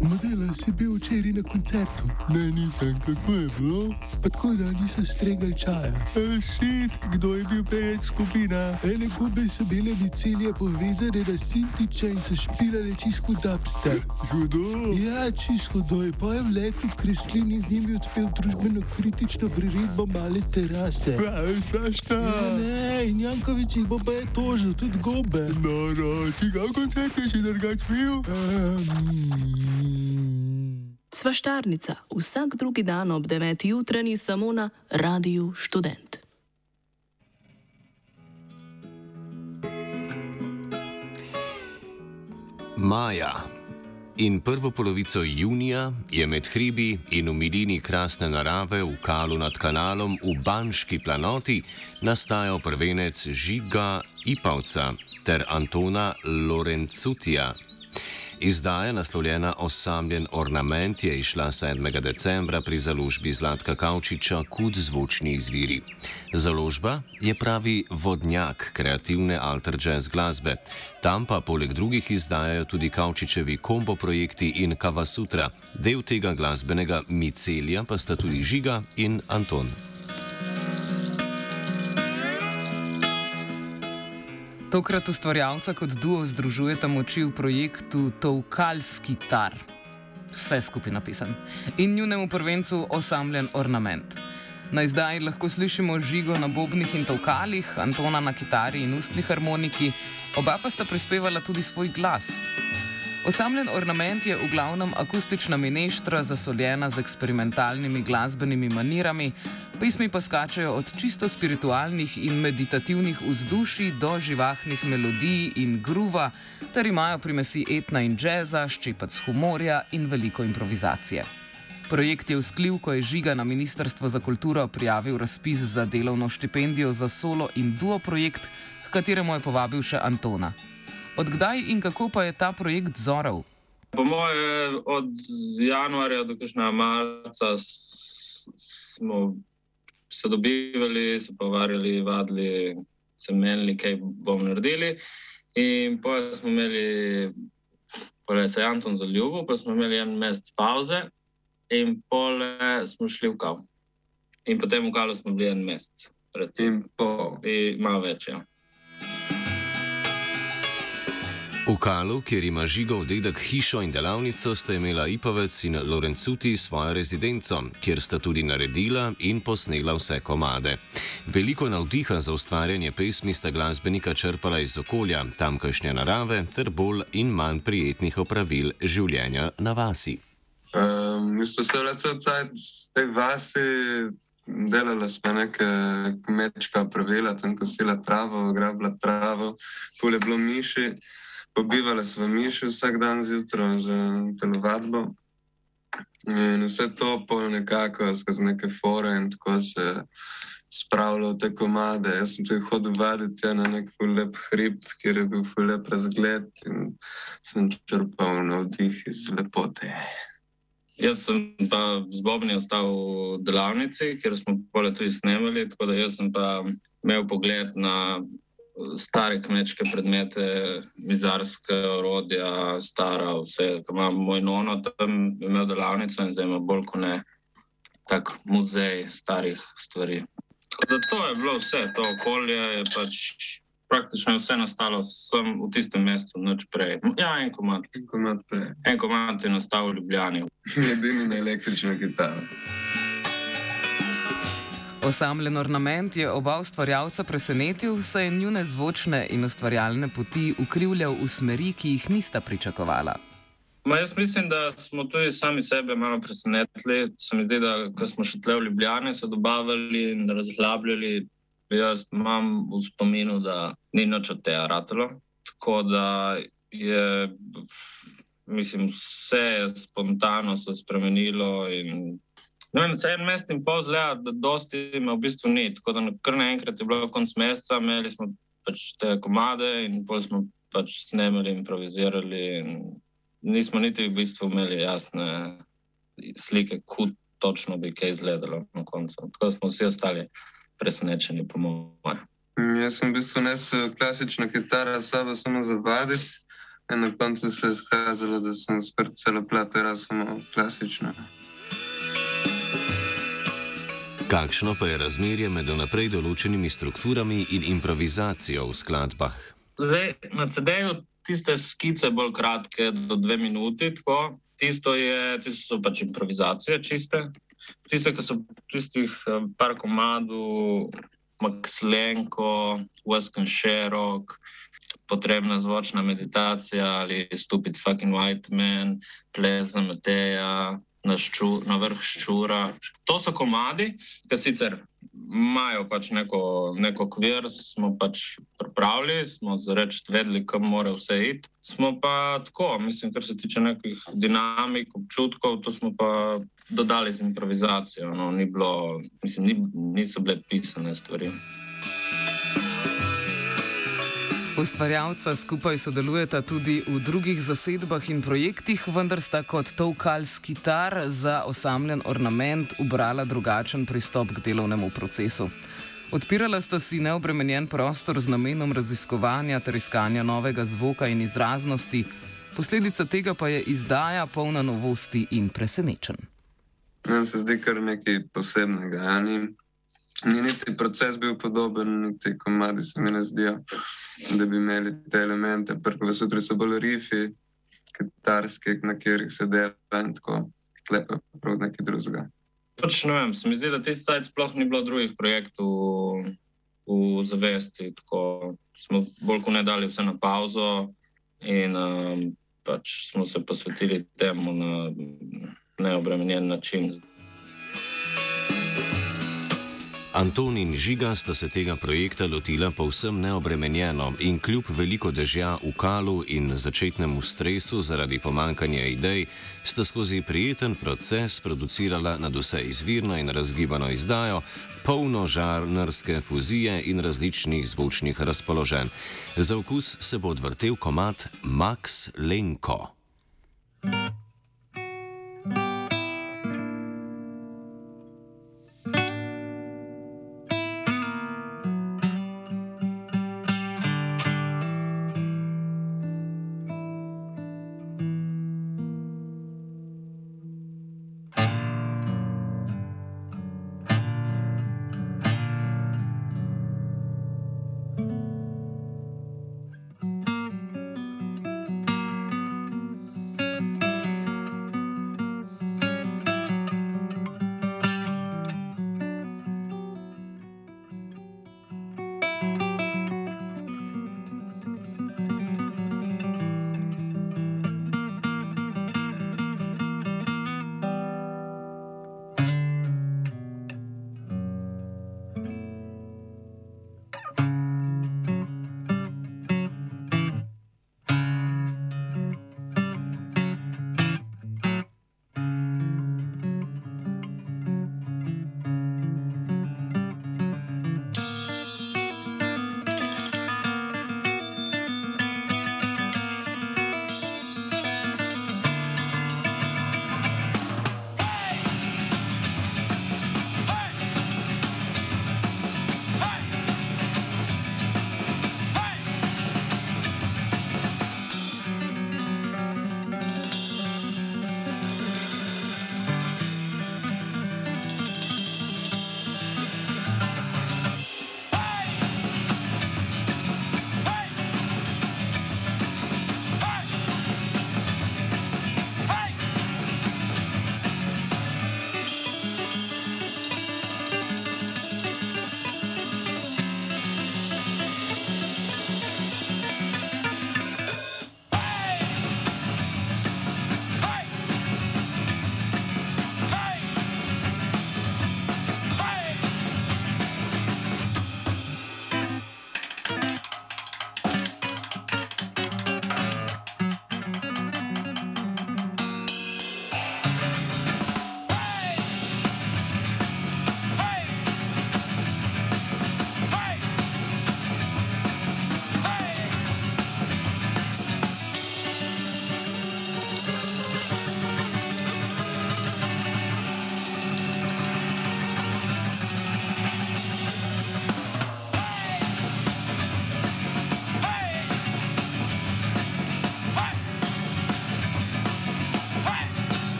Modela si bil včeraj na koncertu. Ne, nisem, kako je bilo? Pa tako da nisem stregal čaja. Šit, kdo je bil pred skupina? Ene gube so bile micelije povezane na Sintiča in so špilale čisto dubstep. Hudo? Ja, čisto hudo je. Pa je v letu Kreslin in z njimi odpel družbeno kritično priredbo Male terase. Pravi, svašta. Ja, ne, in Jankovič jih bo pa je tožil, tudi gobe. Noro, čigav koncert je že drugač bil? Svaštarnica vsak drugi dan ob 9. jutranji samo na Radiu Študent. Maja in prvo polovico junija je med hribi in v milini krasne narave v Kalu nad kanalom v Banški planoti nastajal prvenec Žiga Ipavca ter Antona Lorencutija. Izdaja, naslovljena Osamljen ornament, je izšla 7. decembra pri založbi Zlatka Kavčiča Kud zvočni izviri. Založba je pravi vodnjak kreativne alter jazz glasbe. Tam pa poleg drugih izdajajo tudi Kavčičevi kombo projekti in Kavasutra. Del tega glasbenega micelija pa sta tudi Žiga in Anton. Tokrat ustvarjalca kot duo združujeta moči v projektu Tolkalski tar, vse skupaj napisan, in njunemu prvencu Osamljen ornament. Na izdaji lahko slišimo Žigo na bobnih in tolkalih, Antona na kitari in ustni harmoniki, oba pa sta prispevala tudi svoj glas. Osamljen ornament je v glavnem akustična mineštra, zasoljena z eksperimentalnimi glasbenimi manirami, pesmi pa skačejo od čisto spiritualnih in meditativnih vzdušij do živahnih melodij in gruva, ter imajo primesi etna in džeza, ščepec humorja in veliko improvizacije. Projekt je vzklil, ko je Žiga na Ministrstvo za kulturo prijavil razpis za delovno štipendijo za solo in duo projekt, h kateremu je povabil še Antona. Od kdaj in kako pa je ta projekt zoral? Po moje od januarja do kakšnega marca smo se dobivali, se pogovarjali, vadili, se menili, kaj bomo naredili. In potem smo imeli, potem se je Anton zaljubil, pa smo imeli en mesec pauze in potem smo šli v Kal. In potem v Kalu smo bili en mesec. In malo več, ja. V Kalu, kjer ima Žigov dedek hišo in delavnico, sta imela Ipavec in Lorencuti svojo rezidenco, kjer sta tudi naredila in posnela vse komade. Veliko navdiha za ustvarjanje pesmi sta glasbenika črpala iz okolja, tamkajšnje narave ter bolj in manj prijetnih opravil življenja na vasi. Mi smo se vse cajt v tej vasi delala smo neke kmečka opravila, tam kosila travo, grabila travo, pol je bilo miši. Pobivali smo miši vsak dan zjutraj za telovadbo in vse to pol nekako skozi neke fore in tako se spravljalo v te komade. Jaz sem tudi hodil vaditi na nek ful lep hrib, kjer je bil ful lep razgled in sem črpal navdih iz lepote. Jaz sem pa z Bobni ostal v delavnici, kjer smo pole tudi snemali, tako da jaz sem pa imel pogled na stare kmečke predmete, mizarske orodja, stara, vse, ko imam moj nono, tam imel delavnico in zdaj ima bolj kot ne tak muzej starih stvari. Tako da to je bilo vse, to okolje je pač praktično vse nastalo sem v tistem mestu, nič prej. Ja, en komad prej. En komad je nastal v Ljubljani. Edini na električno kitaro. Osamljen ornament je oba ustvarjalca presenetil, saj je njune zvočne in ustvarjalne poti ukrivljal v smeri, ki jih nista pričakovala. Jaz mislim, da smo tudi sami sebe malo presenetili. Se mi zdi, da ko smo še tle v Ljubljani se dobavili in razglabljali, jaz imam v spominu, da ni nič od tega ratalo. Tako da je, mislim, vse je spontano se spremenilo in se en mesec in pol zgleda, da dosti ima v bistvu ni, tako da kar naenkrat je bilo konec meseca, imeli smo pač te komade in pol smo pač snemali, improvizirali in nismo niti v bistvu imeli jasne slike, kud točno bi kaj izgledalo na koncu. Tako da smo vsi ostali presenečeni, po moje. Jaz sem v bistvu nesel klasično kitaro s sabo samo za vaditi In na koncu se je izkazalo, da sem skoraj celo plat igral samo klasično. Kakšno pa je razmerje med vnaprej določenimi strukturami in improvizacijo v skladbah? Zdaj, na CD-ju tiste skice bolj kratke, do 2 minuti, tako. Tisto so pač improvizacije čiste. Tiste, ki so tistih par komadov, Max Lenko, Weston Sherrock, Potrebna zvočna meditacija ali Stupid fucking white man, Ples za Mateja, Na vrh ščura. To so komadi, ki sicer imajo pač neko kvir, smo pač pripravili, smo zareči vedeli, kam mora vse iti. Smo pa tako, mislim, kar se tiče nekih dinamik, občutkov, to smo pa dodali z improvizacijo. No, ni bilo, mislim, niso bile pisane stvari. Ustvarjalca skupaj sodelujeta tudi v drugih zasedbah in projektih, vendar sta kot Tolkalski tar za osamljen ornament ubrala drugačen pristop k delovnemu procesu. Odpirala sta si neobremenjen prostor z namenom raziskovanja ter iskanja novega zvoka in izraznosti, posledica tega pa je izdaja polna novosti in presenečenj. Meni se zdi kar nekaj posebnega. Ni niti proces bil podoben, niti komadi se mi ne zdijo, da bi imeli te elemente. Prvo jutri so bolj rifi, kitarski, na katerih se dela in tako. Tle pa prav nekaj drugega. Pač ne vem, se mi zdi, da tisti cajt sploh ni bilo drugih projektov v zavesti. Tako smo bolj kot ne dali vse na pauzo in pač smo se posvetili temu na neobremenjen način. Anton in Žiga sta se tega projekta lotila povsem neobremenjeno in kljub veliko dežja v kalu in začetnemu stresu zaradi pomankanja idej, sta skozi prijeten proces producirala nadvse izvirno in razgibano izdajo, polno žanrske fuzije in različnih zvočnih razpoloženj. Za okus se bo odvrtel komad Max Lenko.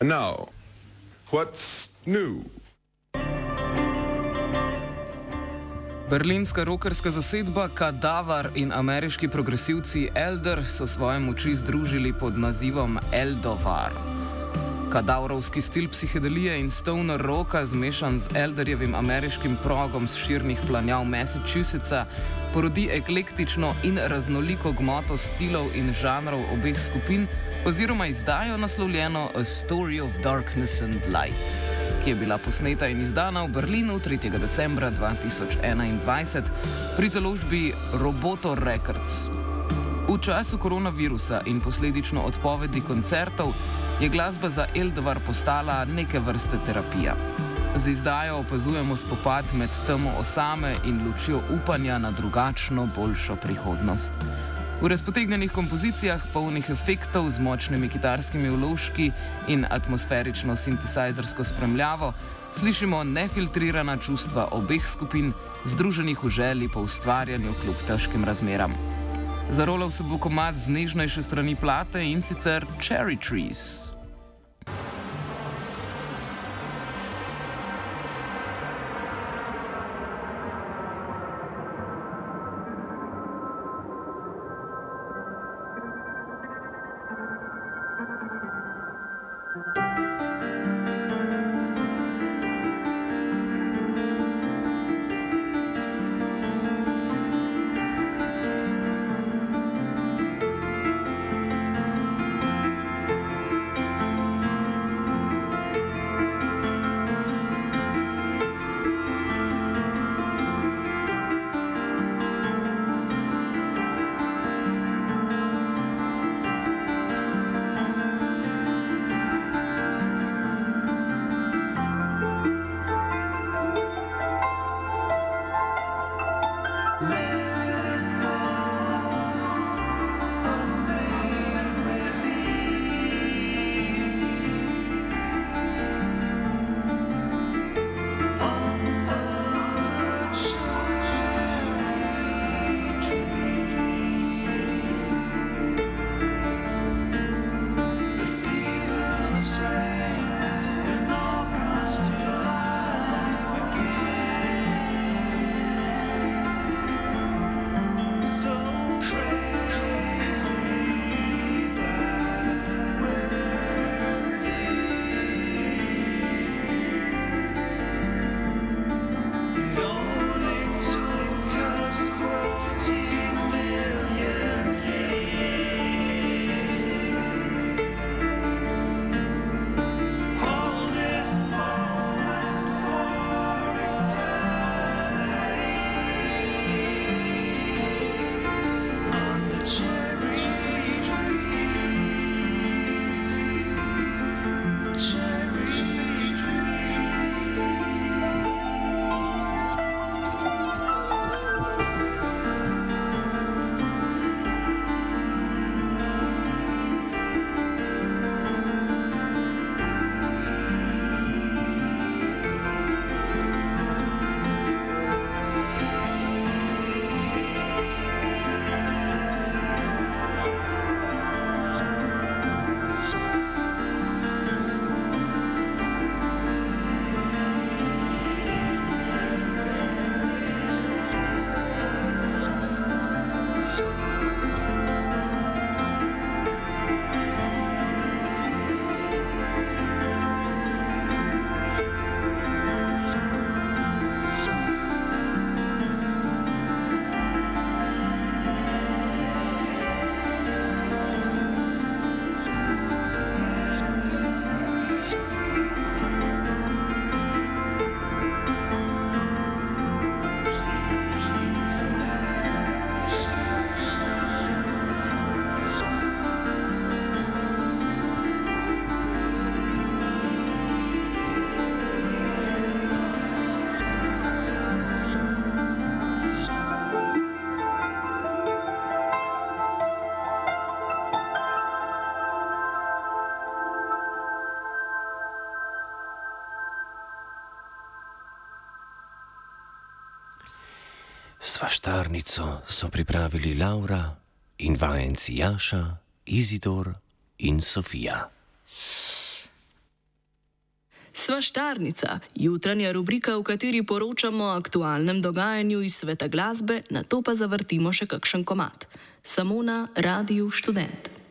And now, what's new? Berlinska rokerska zasedba Kadavar in ameriški progresivci Elder so svoje moči združili pod nazivom Eldovar. Kadavrovski stil psihedelije in stoner rocka, zmešan z Elderjevim ameriškim progom z širnih planjav Massachusettsa, porodi eklektično in raznoliko gmoto stilov in žanrov obeh skupin, oziroma izdajo naslovljeno A Story of Darkness and Light, ki je bila posneta in izdana v Berlinu 3. decembra 2021 pri založbi Roboto Records. V času koronavirusa in posledično odpovedi koncertov je glasba za Eldovar postala neke vrste terapija. Z izdajo opazujemo spopad med temo osame in lučjo upanja na drugačno, boljšo prihodnost. V razpotegnjenih kompozicijah, polnih efektov z močnimi kitarskimi vložki in atmosferično sintesajzersko spremljavo, slišimo nefiltrirana čustva obeh skupin, združenih v želji po ustvarjanju kljub težkim razmeram. Zarolal se bo komad z nežnejše strani plate, in sicer Cherry Trees. Svaštarnico so pripravili Laura in vajenci Jaša, Izidor in Sofija. Svaštarnica, jutranja rubrika, v kateri poročamo o aktualnem dogajanju iz sveta glasbe, nato pa zavrtimo še kakšen komad. Samo na Radiu Študent.